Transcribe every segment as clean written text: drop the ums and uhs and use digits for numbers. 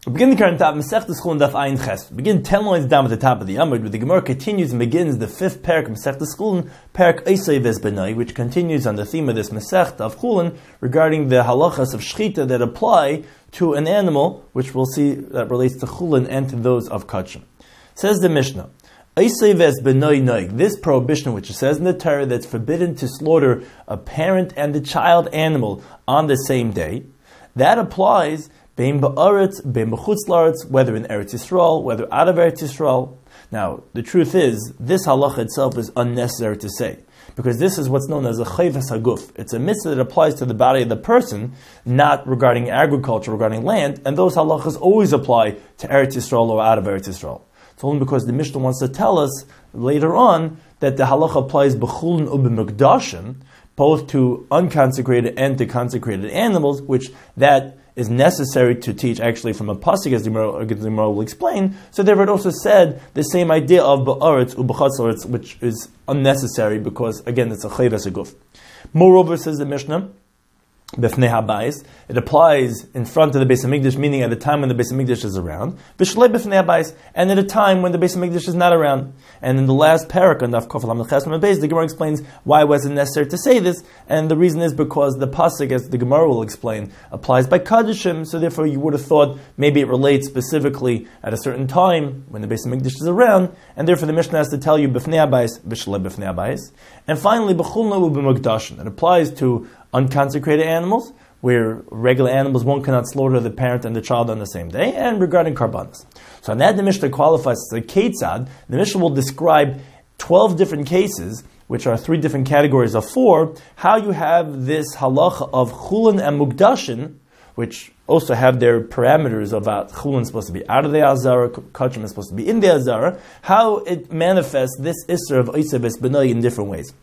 We begin the current top, Masechtas Chulin Daf Ayin Ches. We begin 10 lines down at the top of the Amud, where the Gemara continues and begins the 5th parak of Masechtas Chulin, parak Eisei Ves Benai, which continues on the theme of this Masechta of Chulin regarding the halachas of Shechita that apply to an animal, which we'll see that relates to Chulin and to those of Kachim. Says the Mishnah, Eisei Ves Benai Noig, this prohibition which it says in the Torah that's forbidden to slaughter a parent and a child animal on the same day, that applies Bein ba'aretz, bein b'chutz la'aretz, whether in Eretz Yisrael, whether out of Eretz Yisrael. Now, the truth is, this halacha itself is unnecessary to say, because this is what's known as a chayvas haguf. It's a mitzvah that applies to the body of the person, not regarding agriculture, regarding land, and those halachas always apply to Eretz Yisrael or out of Eretz Yisrael. It's only because the Mishnah wants to tell us later on that the halacha applies b'chulin ub'mekdashim, both to unconsecrated and to consecrated animals, which that is necessary to teach actually from a pasuk, as the Gemara will explain. So therefore it also said the same idea of ba'aretz u'b'chatz la'aretz, which is unnecessary because, again, it's a chayvas aguf. Moreover, says the Mishnah, B'fnei habayis, it applies in front of the Beis Hamikdash, meaning at the time when the Beis Hamikdash is around, B'shlei b'fnei habayis, and at a time when the Beis Hamikdash is not around. And in the last parak on Daf Kaf Lamed Ches Lamed Beis, the Gemara explains why it wasn't necessary to say this, and the reason is because the pasuk, as the Gemara will explain, applies by Kadishim, so therefore you would have thought maybe it relates specifically at a certain time when the Beis Hamikdash is around, and therefore the Mishnah has to tell you B'fnei habayis, B'shlei b'fnei habayis. And finally, B'chulna u'b'mekdashim, it applies to unconsecrated animals, where regular animals, one cannot slaughter the parent and the child on the same day, and regarding karbanos. So on that the Mishnah qualifies as a ketzad. The Mishnah will describe 12 different cases, which are 3 different categories of 4, how you have this halacha of chulin and mukdashin, which also have their parameters about chulin is supposed to be out of the azara, kachim is supposed to be in the azara, how it manifests this isser of Eisei Ves Benai in different ways.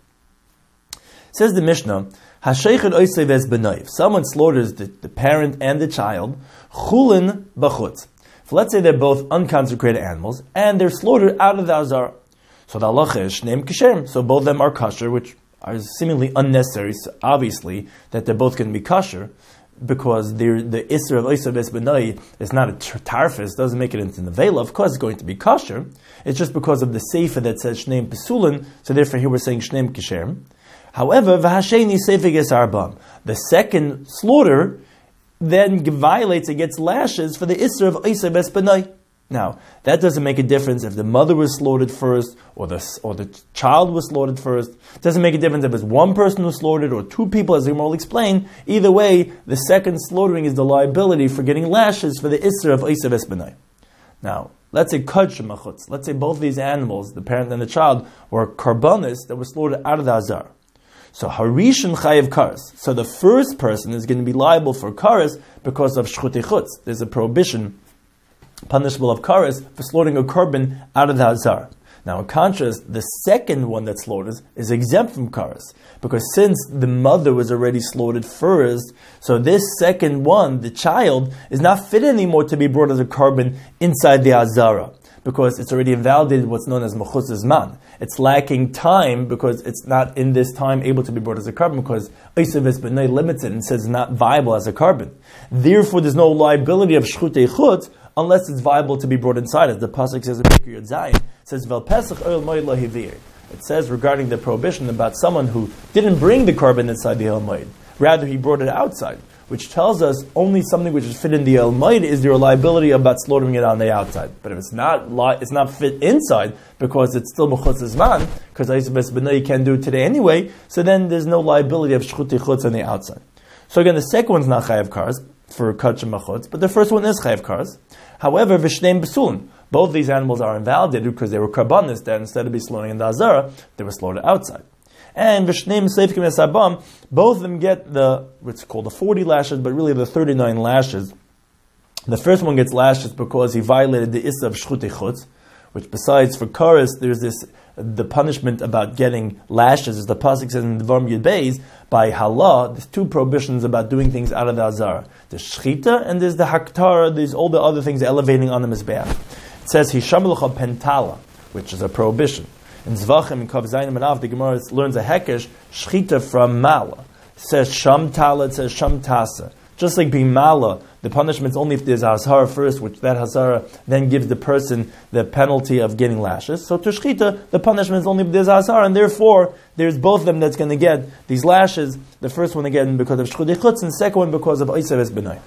Says the Mishnah, Hasheichad Eisei Ves Benai, if someone slaughters the parent and the child, chulin b'chutz. So let's say they're both unconsecrated animals, and they're slaughtered out of the azara. So the halacha is shneim kishem, so both of them are kosher, which are seemingly unnecessary, so obviously that they're both going to be kosher, because the isser of Eisei Ves Benai is not a tarfis, doesn't make it into nevela, of course it's going to be kosher. It's just because of the sefer that says shneim pesulin, so therefore here we're saying shneim kishem. However, v'hasheni sefer ges arbam, the second slaughter then violates, it gets lashes for the isser of Eisei Ves Benai. Now, that doesn't make a difference if the mother was slaughtered first, or the child was slaughtered first. It doesn't make a difference if it's one person who slaughtered, or 2 people, as the Gemara will explain. Either way, the second slaughtering is the liability for getting lashes for the isser of Eisei Ves Benai. Now, let's say kach machutz. Let's say both these animals, the parent and the child, were karbanis that were slaughtered out of the azar. So Harishan Chayev Karas. So the first person is going to be liable for Karas because of Shchutei Chutz. There's a prohibition, punishable of Karas, for slaughtering a korban out of the Hazar. Now in contrast, the second one that slaughters is exempt from Karas, because since the mother was already slaughtered first, so this second one, the child, is not fit anymore to be brought as a korban inside the Hazara, because it's already invalidated what's known as Mechutz Zman. It's lacking time because it's not in this time able to be brought as a korban, because Eisei Ves Benai limits it and says it's not viable as a korban. Therefore, there's no liability of Shchutei Chutz unless it's viable to be brought inside. As the pasuk says in Yud Zayin, it says Vel Pesach Oil Moed Lo Hivir. It says regarding the prohibition about someone who didn't bring the korban inside the El Moed, rather he brought it outside, which tells us only something which is fit in the El Moed is there a liability about slaughtering it on the outside. But if it's not fit inside because it's still Mechutz Zman, because Eisei Ves Benai can't do it today anyway, so then there's no liability of Shchutei Chutz on the outside. So again, the second one's not Chayev Karas for Kach and Machutz, but the first one is Chayev Karas. However, V'shneim Besulin, both these animals are invalidated because they were karbanis that instead of be slaughtering in the Azara, they were slaughtered outside. And V'shneim Seifkim Esabam, both of them get what's called the 40 lashes, but really the 39 lashes. The first one gets lashes because he violated the Issa of Shchutei Chutz, which besides for Karas, there's the punishment about getting lashes, as the pasuk says in the Dvarim Yud Beis, by Halah, there's 2 prohibitions about doing things out of the Azara. There's Shchita and there's the Haktara, there's all the other things elevating on the Mizbeach. It says Hisham L'cha Pentala, which is a prohibition. In Zvachim and Kav Zayim and Av, the Gemara learns a Hekesh, Shchita from Mala. It says Sham Tala, it says Sham Tasa. Just like being Mala, the punishment is only if there's a hazara first, which that hazara then gives the person the penalty of getting lashes. So to shchita, the punishment is only if there's a hazara, and therefore there's both of them that's going to get these lashes. The first one again because of shchutei chutz, and the second one because of oisav es benai.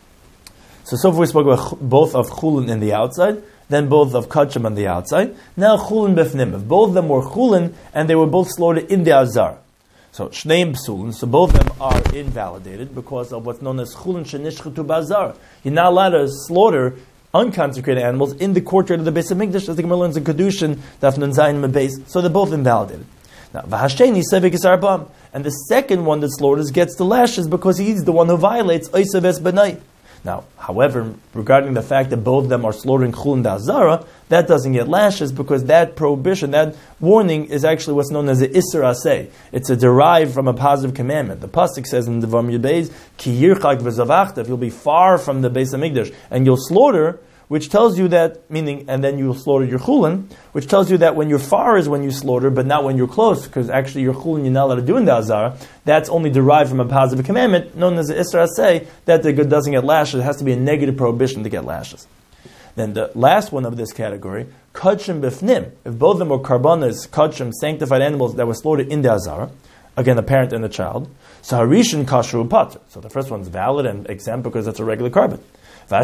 So far we spoke about both of chulin in the outside, then both of kachim on the outside. Now chulin befnim. If both of them were chulin and they were both slaughtered in the azar. So shneim psulin, so both of them are invalidated because of what's known as chulin shenishchatu bazar. You're not allowed to slaughter unconsecrated animals in the courtyard of the Beis Hamikdash, as the Gemara learns in Kedushin, Daf Nun Zayin Mebez. So they're both invalidated. Now, v'hasheni sevik is arbam, and the second one that slaughters gets the lashes because he's the one who violates oisav es benai. Now, however, regarding the fact that both of them are slaughtering chulin da'azara, that doesn't get lashes because that prohibition, that warning, is actually what's known as the isser aseh. It's a derived from a positive commandment. The pasuk says in the Devarim Yud Beis, ki yirchak v'zavachta, if you'll be far from the Beis Hamikdash and you'll slaughter, which tells you that, meaning, and then you'll slaughter your chulin, which tells you that when you're far is when you slaughter, but not when you're close, because actually your chulin you're not allowed to do in the azara. That's only derived from a positive commandment, known as the Isra Aseh, that the good doesn't get lashes. It has to be a negative prohibition to get lashes. Then the last one of this category, kachim bifnim. If both of them were karbanas, kachim, sanctified animals that were slaughtered in the azara, again, the parent and the child, so harishin kasher upater. So the first one's valid and exempt because it's a regular carbon. But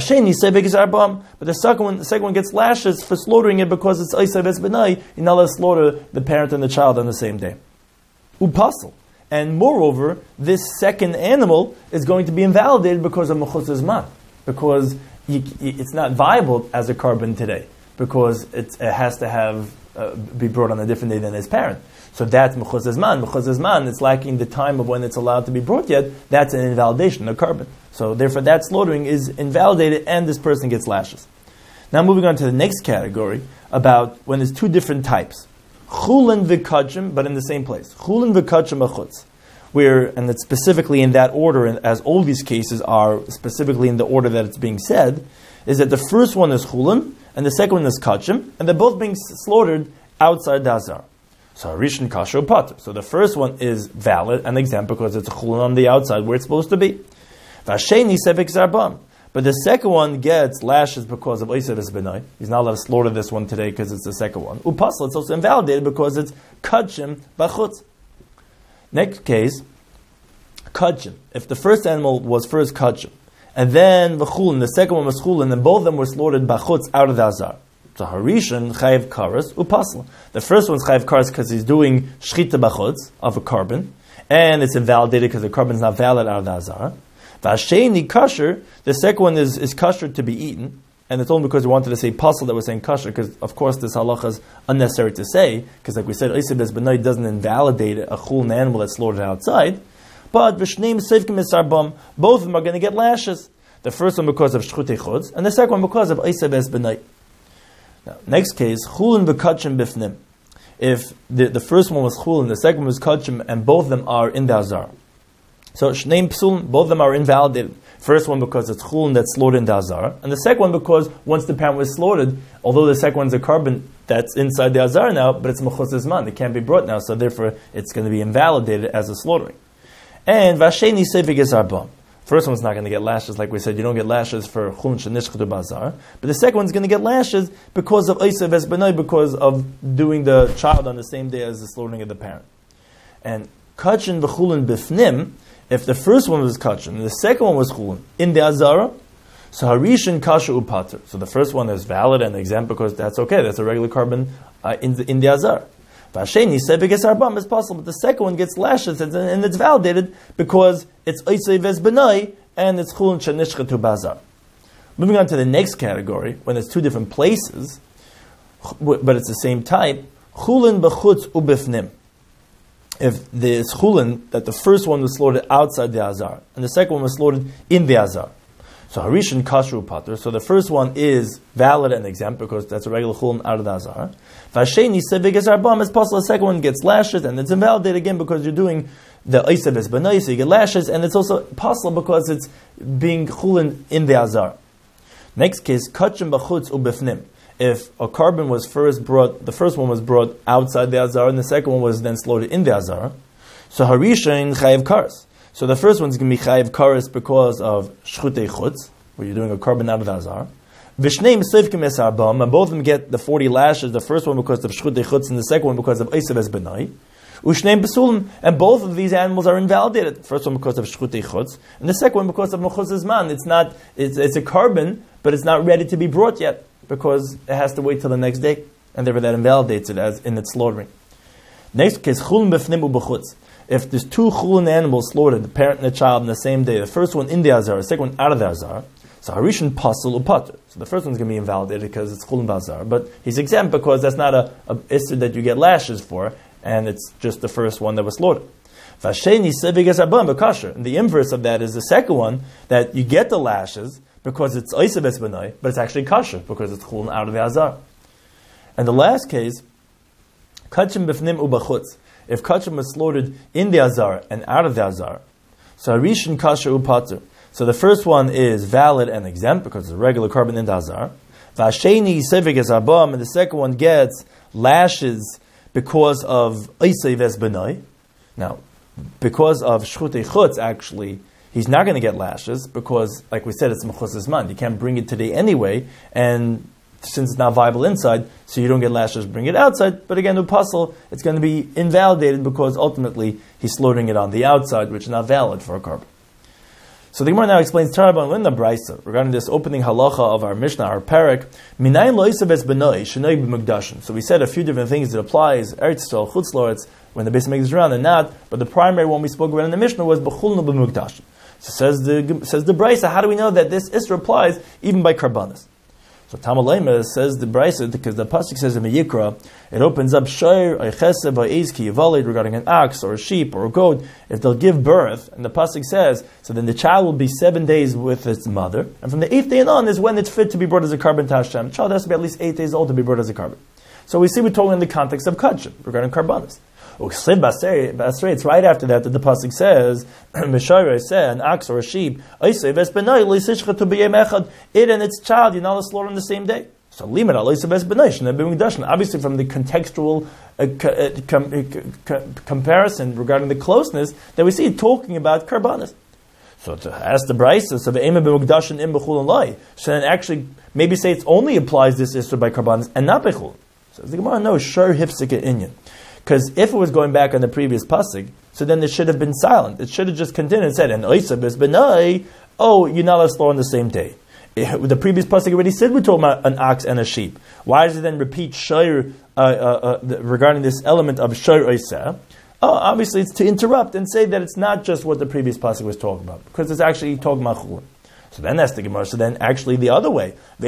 the second one gets lashes for slaughtering it because it's oisav es benai. You're not allowed to slaughter the parent and the child on the same day. Upasel. And moreover, this second animal is going to be invalidated because of mechutz zman, because it's not viable as a carbon today, because it has to be brought on a different day than its parent. So that's mechutz zman. Mechutz zman, it's lacking the time of when it's allowed to be brought yet. That's an invalidation, a carbon. So therefore that slaughtering is invalidated and this person gets lashes. Now moving on to the next category about when there's two different types. Chulin v'kachim, but in the same place. Chulin v'kachim achutz. Where, and it's specifically in that order, and as all these cases are specifically in the order that it's being said, is that the first one is chulin and the second one is kachim, and they're both being slaughtered outside the azar. So harishin kasher upater. So the first one is valid and exempt because it's a chulin on the outside where it's supposed to be. Vasheni sevik zarbam. But the second one gets lashes because of oisav es benai. He's not allowed to slaughter this one today because it's the second one. Upasel, it's also invalidated because it's kachim bachutz. Next case, kachim. If the first animal was first kachim, and then v'chulin, the second one was chulin, and both of them were slaughtered bachutz out of the azar. So harishan chayiv karas upasel. The first one's chayiv karas because he's doing shchita bachutz of a carbon, and it's invalidated because the carbon is not valid out of the azar. Vasheni kasher, the second one is kasher to be eaten, and it's only because we wanted to say pasal that we're saying kasher, because of course this halacha is unnecessary to say, because like we said, oisav es benai doesn't invalidate a chulin animal that's slaughtered outside. But v'shneim seivkim esarbam, both of them are going to get lashes. The first one because of shchutei chutz, and the second one because of oisav es benai. Now, next case, chulin v'kachim bifnim. If the first one was chulin, the second one was kachim, and both of them are in the azar. So shneim psulin, both of them are invalidated. First one because it's chulin that's slaughtered in the azar, and the second one because once the parent was slaughtered, although the second one's a carbon that's inside the azar now, but it's mechutz zman, it can't be brought now, so therefore it's going to be invalidated as a slaughtering. And vasheni sevig is arbam. First one's not going to get lashes, like we said, you don't get lashes for chulin shenishchatu bazar, but the second one's going to get lashes because of oisav es benai, because of doing the child on the same day as the slaughtering of the parent. And kachin v'chulin bifnim, if the first one was kachin and the second one was chulin in the azara, so harishin kasher upater. So the first one is valid and exempt because that's okay, that's a regular carbon in the azara. Vasheni sevig es arbam is possible, but the second one gets lashes and it's validated because it's oisav es benai and it's chulin shenishchatu bazar. Moving on to the next category, when it's two different places, but it's the same type, chulin b'chutz ubifnim. If there's chulin, that the first one was slaughtered outside the azar, and the second one was slaughtered in the azar. So harishin kasher upater. So the first one is valid and exempt because that's a regular chulin out of the azar. Vasheni sevig es arbam is possible. The second one gets lashes and it's invalidated again because you're doing the oisav es benai, so you get lashes, and it's also possible because it's being chulin in the azar. Next case, kachim b'chutz ubifnim. If a carbon was first brought, the first one was brought outside the azar, and the second one was then slaughtered in the azar, so harishin chayiv karas. So the first one's going to be chayiv karas because of shchutei chutz, where you're doing a carbon out of the azar. V'shneim seivkim es arbam, and both of them get the 40 lashes, the first one because of shchut chutz, and the second one because of Eisav es benai. Ushneim besulim, and both of these animals are invalidated. The first one because of shchut chutz, and the second one because of mechuz zman. It's a carbon, but it's not ready to be brought yet, because it has to wait till the next day, and therefore that invalidates it as in its slaughtering. Next case, chulin b'fnim u'b'chutz. If there's two chulin animals slaughtered, the parent and the child, on the same day, the first one in the azar, the second one out of the azar, so harishan pasul upater. So the first one's going to be invalidated because it's chulin b'azar, but he's exempt because that's not a issur that you get lashes for, and it's just the first one that was slaughtered. Vasheni sevig es arbam b'kasher. And the inverse of that is the second one, that you get the lashes because it's Eisav es benai, but it's actually kasher because it's chulin out of the azar. And the last case, kachim b'fnim u'b'chutz. If kachim was slaughtered in the azar and out of the azar, so harishan kasher upater. So the first one is valid and exempt because it's a regular carbon in the azar. Vasheni sevig es arbam, and the second one gets lashes because of Eisav es benai. Now, because of shchut chutz, actually, he's not going to get lashes because, like we said, it's mechuz zman. You can't bring it today anyway, and since it's not viable inside, so you don't get lashes, bring it outside. But again, upasul, it's going to be invalidated because ultimately he's slaughtering it on the outside, which is not valid for a carbon. So the Gemara now explains Tarabon in the Brisa regarding this opening halacha of our Mishnah, our parak. Minayin lo isav es benoi shenoi b'mukdashim. So we said a few different things that applies Eretz Yisrael, Chutz La'aretz, when the Beis Hamikdash is around and not. But the primary one we spoke about in the Mishnah was b'chulnu b'mukdashim. So says the Brisa, how do we know that this Isra applies even by karbanas? So Tamalema says the Brisa, because the pasuk says in Yikra, it opens up Shayr, Eichese, Va'ezki, Yivalid, regarding an ox or a sheep or a goat, if they'll give birth, and the pasuk says, so then the child will be 7 days with its mother, and from the 8th day on is when it's fit to be brought as a carbon to Hashem. The child has to be at least 8 days old to be brought as a carbon. So we see we're talking in the context of kachim, regarding karbanas. It's right after that the pasuk says, an ox or a sheep, it and its child, you're not allowed to slaughter on the same day. So obviously from the contextual comparison regarding the closeness, that we see talking about karbanas. So to ask the Brisa, so then actually maybe say it only applies this issur by karbanas and not bechul. So the Gemara knows shur hifsika inyan. Because if it was going back on the previous pasuk, so then it should have been silent. It should have just continued and said, "And Eisav es benai." Oh, you're not allowed to slaughter on the same day. The previous pasuk already said we're talking about an ox and a sheep. Why does it then repeat shayr regarding this element of shayr oiseh? Oh, obviously it's to interrupt and say that it's not just what the previous pasuk was talking about, because it's actually talking about chulin. So then that's the Gemara. So then actually the other way. So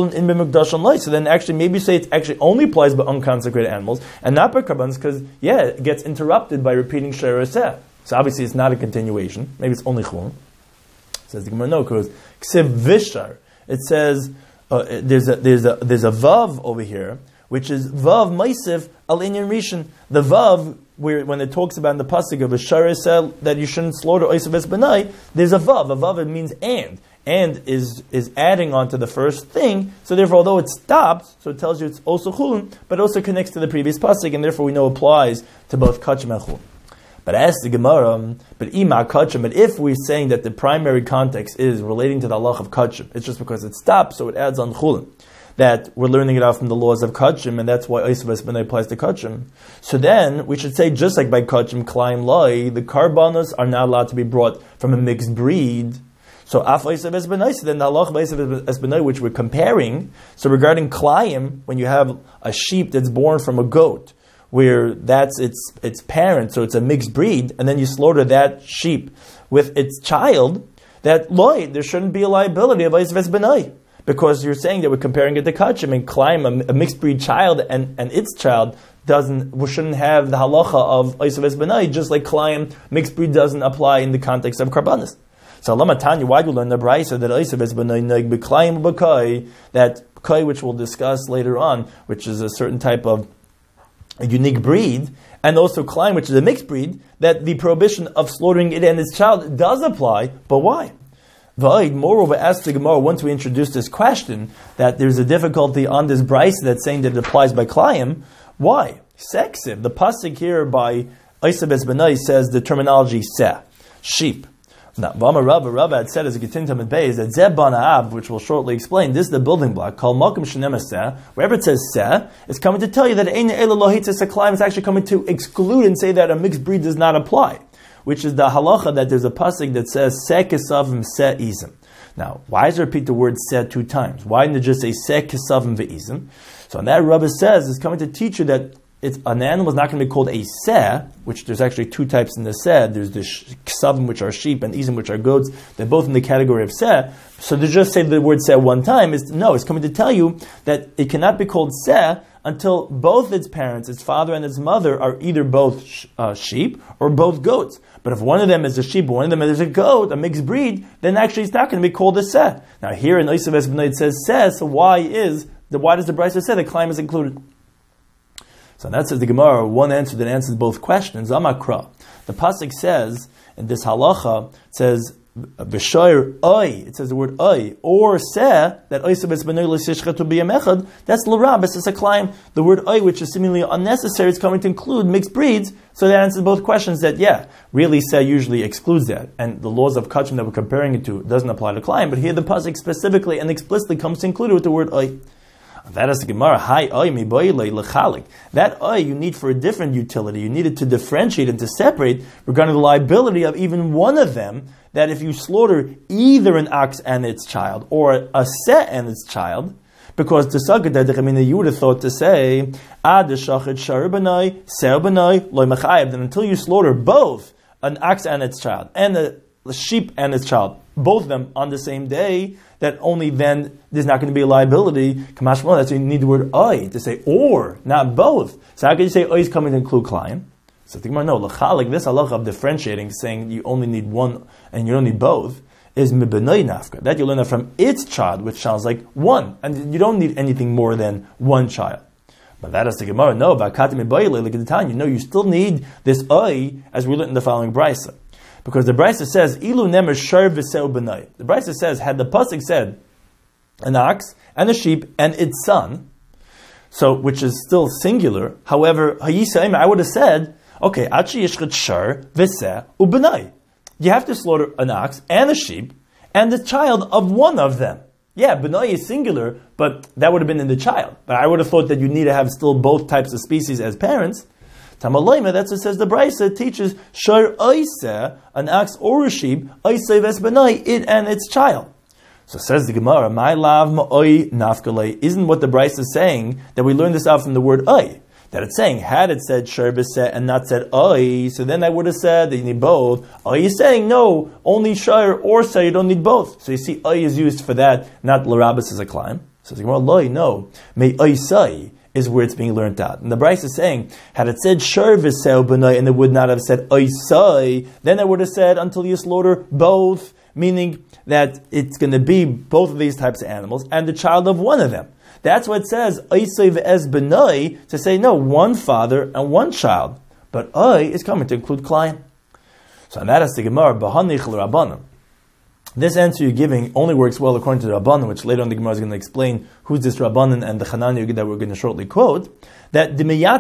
then actually maybe say it actually only applies by unconsecrated animals and not by karbanos, because it gets interrupted by repeating shayr oiseh. So obviously it's not a continuation. Maybe it's only chulin. Says the Gemara, no, because ksiv vishar. It says there's a vav over here, which is vav maisiv al inyan rishon. The vav, where when it talks about in the pasuk of a sharisel that you shouldn't slaughter oisav es benai, there's a vav. A vav, it means and is adding on to the first thing. So therefore, although it stops, so it tells you it's also chulin, but it also connects to the previous pasuk, and therefore we know applies to both kachim and chulin. But as the Gemara, but if we're saying that the primary context is relating to the halach of kachim, it's just because it stops, so it adds on chulin, that we're learning it out from the laws of kachim, and that's why Eisav es benai applies to kachim. So then we should say, just like by kachim klaim lai, the karbanos are not allowed to be brought from a mixed breed. So af Eisav es benai, so then the halach of Eisav es benai, which we're comparing. So regarding klaim, when you have a sheep that's born from a goat, where that's its parent, so it's a mixed breed, and then you slaughter that sheep with its child, that there shouldn't be a liability of Eisav es benai, because you're saying that we're comparing it to kachim, and klaim, a mixed breed child and its child shouldn't have the halacha of Eisav es benai, just like klaim, mixed breed doesn't apply in the context of karbanis. So Lama Tanya, why do you learn the Brisa that Eisav es benai noig b'klaim b'kai, that kai, which we'll discuss later on, which is a certain type of a unique breed, and also klaim, which is a mixed breed, that the prohibition of slaughtering it and its child does apply, but why? Moreover, asked the Gemara, once we introduced this question, that there's a difficulty on this Brisa that's saying that it applies by klaim, why? Seksiv, the pasuk here by Eisav es benai says the terminology seh, sheep. Now, Rabba had said as a Getintam and Beis that Zeb Bana Ab, which we'll shortly explain, this is the building block called Malkum Shenem Seh. Wherever it says Seh, it's coming to tell you that Ein Ela Lohitzes Aklayim is actually coming to exclude and say that a mixed breed does not apply, which is the halacha that there's a pasuk that says Seh Kesavim Seh Izim. Now, why does it repeat the word Seh 2 times? Why didn't it just say Seh Kesavim Ve'izim? So on that, Rabba says it's coming to teach you that an animal is not going to be called a seh, which there's actually 2 types in the seh. There's the ksavim, which are sheep, and izim, which are goats. They're both in the category of seh. So to just say the word seh 1 time it's coming to tell you that it cannot be called seh until both its parents, its father and its mother, are either both sheep or both goats. But if one of them is a sheep, one of them is a goat, a mixed breed, then actually it's not going to be called a seh. Now here in Oisav Esbenay it says seh, so why does the Brisa say the climb is included? So that says the Gemara, one answer that answers both questions. Amakra. The pasuk says in this halacha, it says v'shoyer oy. It says the word oy or seh that oysabes b'nei l'sishchatu b'yamechad. That's l'rabes. It's a climb. The word oy, which is seemingly unnecessary, is coming to include mixed breeds. So that answers both questions. That really seh usually excludes that, and the laws of kachim that we're comparing it to doesn't apply to climb. But here the pasuk specifically and explicitly comes to include it with the word oy. That is the Gemara. Hi oy mi boile lechalik. That oy you need for a different utility. You need it to differentiate and to separate regarding the liability of even one of them. That if you slaughter either an ox and its child or a seh and its child, because the Sagad you would have thought to say ad shachid shar b'nai seh b'nai loy mechayev. Then until you slaughter both an ox and its child and the sheep and its child, both of them on the same day, that only then there's not going to be a liability. Kamash Mo, that's why you need the word oy to say or, not both. So how can you say oy is coming to include klayim? So the Gemara, no, l'chalik, this halacha of differentiating, saying you only need one and you don't need both, is mibenoi nafka. That you learn that from its child, which sounds like one, and you don't need anything more than one child. But that is the Gemara, no, you still need this oy, as we learned in the following brisa. Because the Brisa says, Ilu nemer shar v'seu b'nai. The Brisa says, had the pasuk said, an ox and a sheep and its son, so which is still singular. However, hayisayim, I would have said, okay, achi yishchet shar v'seu u'b'nai. You have to slaughter an ox and a sheep and the child of one of them. Yeah, b'nai is singular, but that would have been in the child. But I would have thought that you need to have still both types of species as parents. Tamaloima, that's what says the Brisa teaches shar oiseh, an ox or a sheep, oiseh vesbenai, it and its child. So says the Gemara, my lav ma'oi nafkalei. Isn't what the Brisa is saying that we learned this out from the word oy? That it's saying, had it said shar v'seh and not said oy, so then I would have said that you need both. Oy is saying, no, only shar or seh, you don't need both. So you see, oy is used for that, not l'rabas as a climb. So the Gemara, loy, no, may oiseh is where it's being learnt out. And the Brisa is saying, had it said shar v'seu b'nai and it would not have said oisai, then I would have said until you slaughter both, meaning that it's going to be both of these types of animals and the child of one of them. That's what it says oisai v'ez b'nai, to say no, one father and one child. But oy is coming to include klayim. So and that is the Gemara, b'hanich l'rabbanim. This answer you're giving only works well according to the Rabbanan, which later on the Gemara is going to explain who's this Rabbanan and the Chananya that we're going to shortly quote, that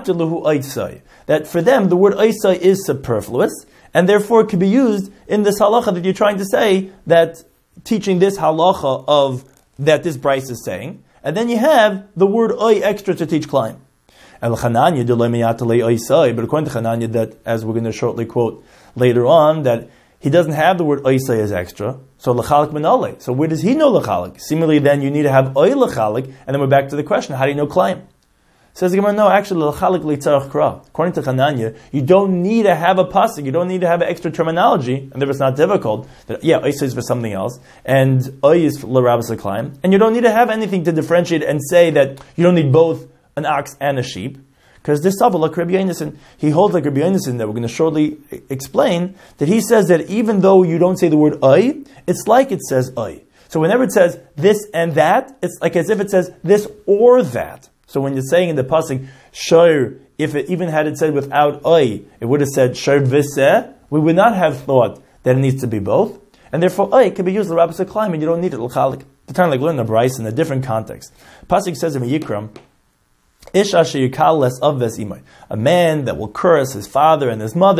that for them the word oisai is superfluous, and therefore it could be used in this halacha that you're trying to say, that teaching this halacha of that this Brisa is saying, and then you have the word oy extra to teach klayim. And Chananya but according to Chananya, that as we're going to shortly quote later on, that he doesn't have the word oisai as extra, so l'chalik minale. So where does he know l'chalik? Similarly, then you need to have oy l'chalik, and then we're back to the question: how do you know klayim? Says the Gemara, no, actually l'chalik litzarach kra. According to Chananya, you don't need to have a pasuk, you don't need to have an extra terminology, and if it's not difficult, that oisai is for something else, and oy is l'rabas l'klayim, and you don't need to have anything to differentiate and say that you don't need both an ox and a sheep. Because this Sava, like Rabbi Yonasan, he holds like Rabbi Yonasan that we're going to shortly explain, that he says that even though you don't say the word oy, it's like it says oy. So whenever it says this and that, it's like as if it says this or that. So when you're saying in the pasuk, shor, if it even had it said without oy, it would have said shor v'seh, we would not have thought that it needs to be both. And therefore oy can be used l'rabas l'klayim, and you don't need it l'chalik. To turn like learn the Brisa in a different context. Pasuk says in Yikram, a man that will curse his father and his mother,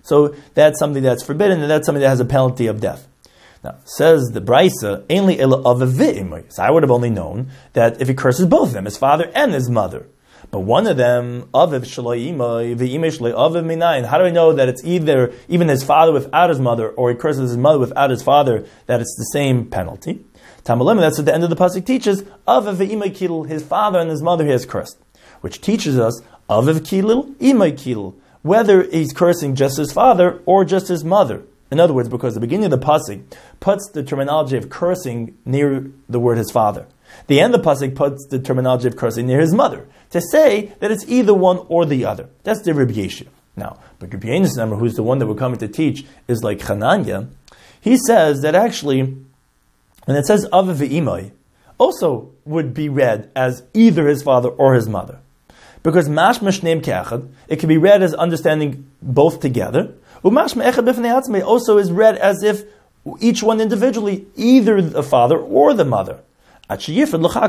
So that's something that's forbidden, and that's something that has a penalty of death. Now, says the Brisa, ainly ela of a v'imay. So I would have only known that if he curses both of them, his father and his mother. But one of them, aviv shaloi imay, v'imay shaloi aviv minayin. How do I know that it's either even his father without his mother, or he curses his mother without his father, that it's the same penalty? Tamalim, that's what the end of the pasuk teaches. Aviv v'imay kilul, his father and his mother he has cursed. Which teaches us, aviv kilul, imay kilul. Whether he's cursing just his father or just his mother. In other words, because the beginning of the pasuk puts the terminology of cursing near the word his father. The end of the pasuk puts the terminology of cursing near his mother, to say that it's either one or the other. That's the Rabbi Yeshua. Now, but Rabbi Yonasan, who's the one that we're coming to teach, is like Hananya. He says that actually, when it says Aviv v'imay, also would be read as either his father or his mother. Because mashma shneim ke'echad, it can be read as understanding both together. Umashma echad b'fnei atzmei also is read as if each one individually, either the father or the mother. Until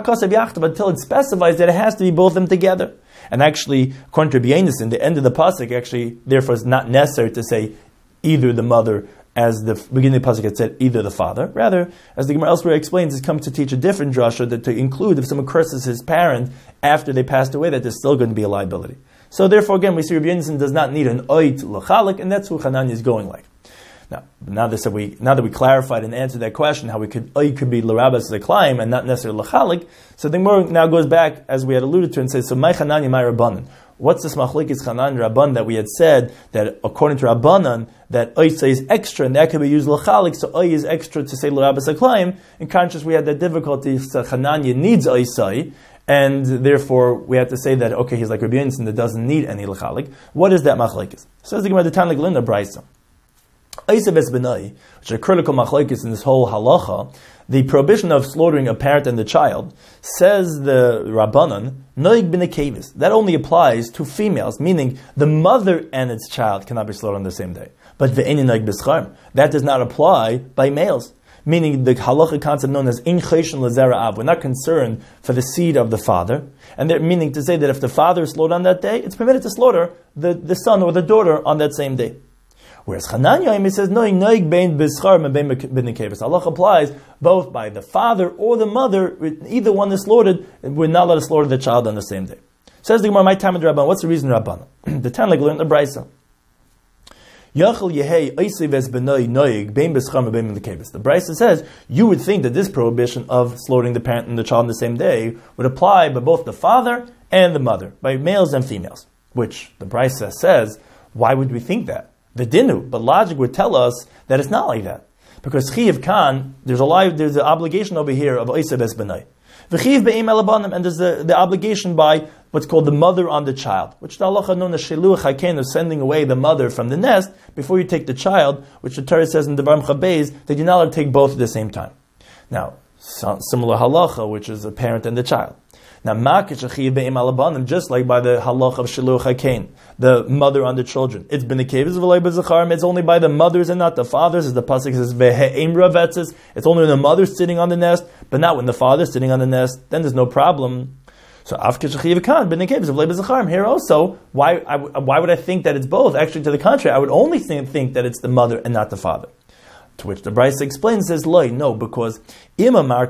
it specifies that it has to be both of them together. And actually, according to Rabbi Yonasan, the end of the pasuk actually, therefore, is not necessary to say either the mother, as the beginning of the pasuk had said, either the father. Rather, as the Gemara elsewhere explains, it's come to teach a different drasha, that to include if someone curses his parent after they passed away, that there's still going to be a liability. So therefore, again, we see Rabbi Yonasan does not need an oit l'chalik, and that's who Hananya is going like. Now that we clarified and answered that question, how could be l'rabas the climb and not necessarily l'chalik, so the Gemara now goes back, as we had alluded to, and says, so my Hananya, my Rabbanan. What's this machlekes Hanan Rabban that we had said that according to Rabbanan that oisa is extra and that could be used l'chalik, so oy is extra to say l'rabas aklayim. In contrast, we had that difficulty. So Hananya needs oisai, and therefore we have to say that okay, he's like Rabbi Yonasan that doesn't need any l'chalik. What is that machlekes? Says the Gemara, the Tanakh Linda Brisa. Oisa vesbenai, which are critical machlekes in this whole halacha, the prohibition of slaughtering a parent and the child, says the Rabbanan, noig b'nekevis. That only applies to females, meaning the mother and its child cannot be slaughtered on the same day. But ve'eni noig b'scharm. That does not apply by males. Meaning the halacha concept known as in cheshen lezera av. We're not concerned for the seed of the father. And they're meaning to say that if the father is slaughtered on that day, it's permitted to slaughter the son or the daughter on that same day. Whereas Hananya, it says, noig bein b'schar and bein b'nekevis. Allah applies both by the father or the mother. Either one is slaughtered, we're not allowed to slaughter the child on the same day. Says the Gemara, my time of Rabban. What's the reason Rabban? The Tanakh learned the Brisa. Yachal yehei oisiv benoi noig bein b'schar and bein b'nekevis. The Brisa says, you would think that this prohibition of slaughtering the parent and the child on the same day would apply by both the father and the mother, by males and females. Which the Brisa says, why would we think that? The dinu, but logic would tell us that it's not like that, because chiyav kan, there's an obligation over here of oisav es benai, v'chiyav be'im elabanim, and there's the obligation by what's called the mother on the child, which the halacha known as sheluach haken, of sending away the mother from the nest before you take the child, which the Torah says in the Devarim Chabez that you're not allowed to take both at the same time. Now, similar halacha, which is the parent and the child. Now, just like by the halach of shiluch hakein, the mother on the children. It's been a kevis v'lei b'zacharim. It's only by the mothers and not the fathers. As the pasuk says, ve'he'im ravetzes. It's only when the mother's sitting on the nest, but not when the father's sitting on the nest. Then there's no problem. So afkish chayiv kan b'nei kevis v'lei b'zacharim. Here also, why would I think that it's both? Actually, to the contrary, I would only think that it's the mother and not the father. To which the Brisa explains, says, no, because if you're going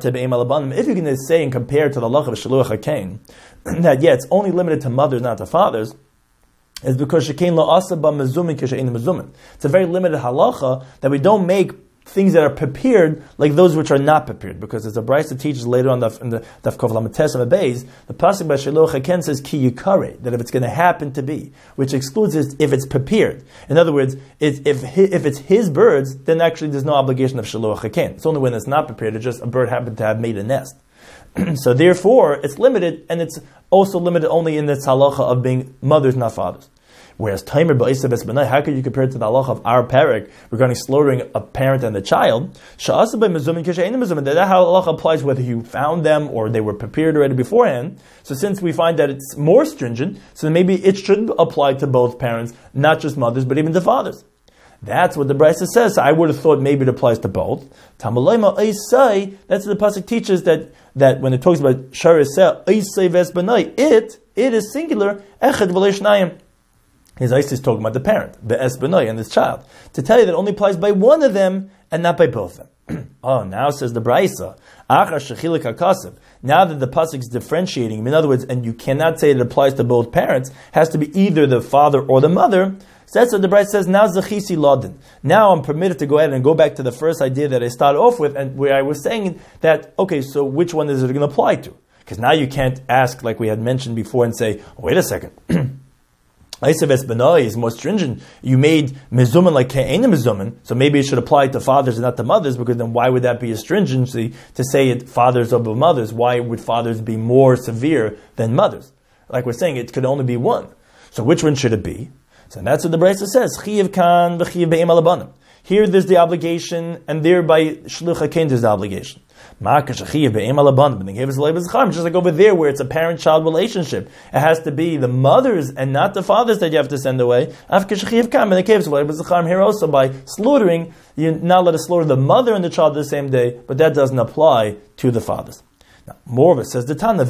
to say and compare to the halacha of Shaluach HaKain, that it's only limited to mothers, not to fathers, is because Shekain lo asa ba mezumin kishayin mezumin. It's a very limited halacha that we don't make things that are prepared like those which are not prepared. Because as the Brisa teaches later on in the Daf Kov Lametes and Beis, the pasuk by Shiloh Haken says ki yikare, that if it's going to happen to be, which excludes it if it's prepared. In other words, if it's his birds, then actually there's no obligation of Shiloh Haken. It's only when it's not prepared. It's just a bird happened to have made a nest. So therefore, it's limited, and it's also limited only in the halacha of being mothers, not fathers. Whereas Taimer ba'isa besbenai, how could you compare it to the halacha of our parak regarding slaughtering a parent and the child? Sha'asa by mezumin kishayin mezumin. That how halacha applies whether you found them or they were prepared already beforehand. So since we find that it's more stringent, so maybe it should apply to both parents, not just mothers, but even to fathers. That's what the Brisa says. So I would have thought maybe it applies to both. Tamalayma oisai. That's what the pasuk teaches that when it talks about shariseh oisai vesbenai, it is singular echad v'leishnayim. His Isa is talking about the parent, Be'es B'nai, and this child, to tell you that it only applies by one of them and not by both of them. Oh, now says the Braisa, Achar Shechilik HaKasav. Now that the pasuk is differentiating, in other words, and you cannot say it applies to both parents, it has to be either the father or the mother. So that's what the Braisa says. Now Zechisi Ladin. Now I'm permitted to go ahead and go back to the first idea that I started off with, and where I was saying that, okay, so which one is it going to apply to? Because now you can't ask, like we had mentioned before, and say, wait a second. Aisaves Benai is more stringent. You made mezuman like ke'ena mezuman, so maybe it should apply to fathers and not to mothers, because then why would that be a stringency to say it fathers over mothers? Why would fathers be more severe than mothers? Like we're saying, it could only be one. So which one should it be? So that's what the Braisa says. Chiyav kan v'chiyav be'im alabanim. Here there's the obligation, and there by shluch hakein there's the obligation. Just like over there where it's a parent-child relationship, it has to be the mothers and not the fathers that you have to send away. Here also by slaughtering, you're not allowed to slaughter the mother and the child the same day, but that doesn't apply to the fathers. Now, moreover, says the Tana,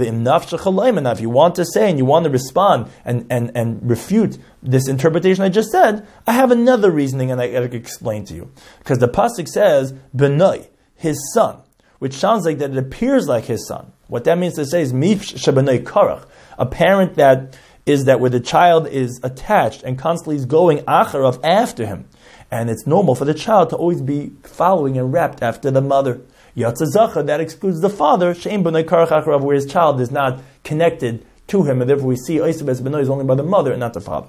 if you want to say and you want to respond and refute this interpretation I just said, I have another reasoning and I can explain to you. Because the pasuk says, Benai, his son, which sounds like that it appears like his son. What that means to say is Mif Shabanai Karach, a parent that is that where the child is attached and constantly is going acharav after him. And it's normal for the child to always be following and wrapped after the mother. Yatzazacha, that excludes the father, Shein Banai Karach acharav, where his child is not connected to him, and therefore we see Oisabes Benoi is only by the mother and not the father.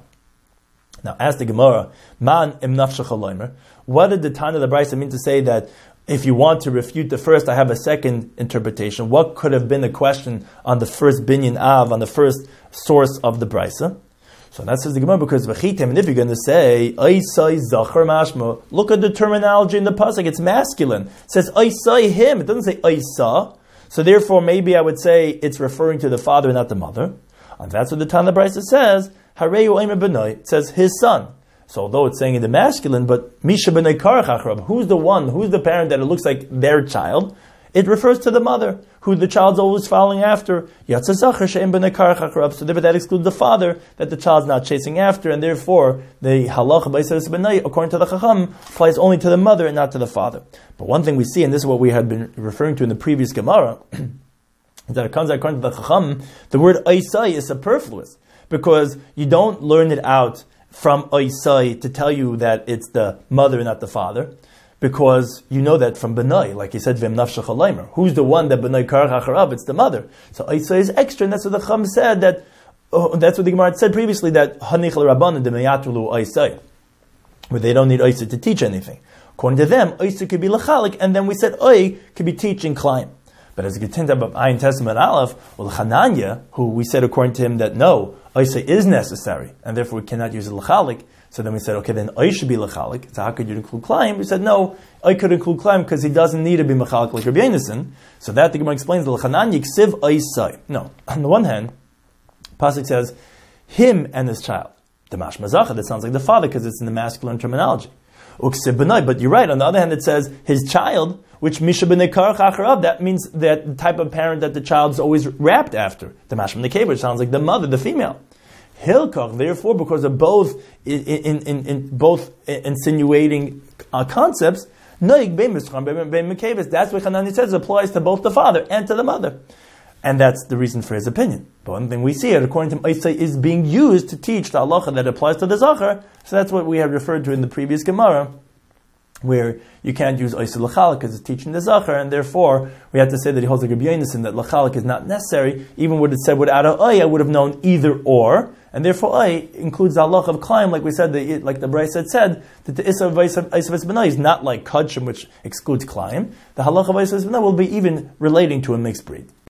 Now, ask the Gemara, Man im nafshecha loimer. What did the Tana of the Braisa mean to say that if you want to refute the first, I have a second interpretation? What could have been the question on the first binyan av, on the first source of the Braisa? So that says the Gemara, because v'chitem, and if you're going to say Oisai zachar mashma, look at the terminology in the pasuk. It's masculine. It says Oisai him. It doesn't say Oisa. So therefore, maybe I would say it's referring to the father, not the mother. And that's what the Tana of the Braisa says. Hareyu Eimer Benoi. It says his son. So although it's saying in the masculine, but Misha Benoi Karach Achrab, who's the parent that it looks like their child? It refers to the mother, who the child's always following after. Yatzazachar She'em Benoi Karach Achrab. So that excludes the father, that the child's not chasing after, and therefore the halacha b'Yisrael Benoi, according to the Chacham, applies only to the mother and not to the father. But one thing we see, and this is what we had been referring to in the previous Gemara, is that it comes out according to the Chacham, the word Oisai is superfluous, because you don't learn it out from Oisai to tell you that it's the mother, not the father, because you know that from Benai, like he said, V'im nafshecha loimer. Who's the one that Benai karach acharav? It's the mother. So Oisai is extra, and that's what the Chacham said, that's what the Gemara had said previously, that Hanich l'Rabbanan d'meyatulu Oisai, where they don't need Oisai to teach anything. According to them, Oisai could be l'chalik, and then we said Oi could be teaching Klein. But as a continue about Ayin Testament Aleph, well, Hananya, who we said according to him that no, Oisai is necessary, and therefore we cannot use a l'chalik. So then we said, okay, then Oi should be l'chalik. So how could you include Klein? We said, no, Oi could include Klein because he doesn't need to be mechalik like Rabbi Yonasan. So that the Gemara explains, l'chananya ksiv Oisai. No, on the one hand, Pasuk says, him and his child. The mashma zacha, that sounds like the father because it's in the masculine terminology. Uksiv b'nai, but you're right, on the other hand it says, his child, which Misha b'nei karach acharav, that means that the type of parent that the child's always wrapped after. The mashma nekeva, which sounds like the mother, the female. Hilkach, therefore, because of both both insinuating concepts, noig bein mischam bein mekevus. That's what Hanani says applies to both the father and to the mother, and that's the reason for his opinion. But one thing we see, according to him, Oisai is being used to teach the halacha that applies to the zachar. So that's what we had referred to in the previous Gemara, where you can't use Oisai l'chalik because it's teaching the zachar, and therefore we have to say that he holds like Rabbi Yonasan that l'chalik is not necessary. Even what it said without a Oy, I would have known either or. And therefore, I includes the halach of Klaim, like we said, like the Braisa said, that the Issa of Eisavas Benai is not like Kudshim, which excludes Klaim. The halach of Eisavas Benai will be even relating to a mixed breed.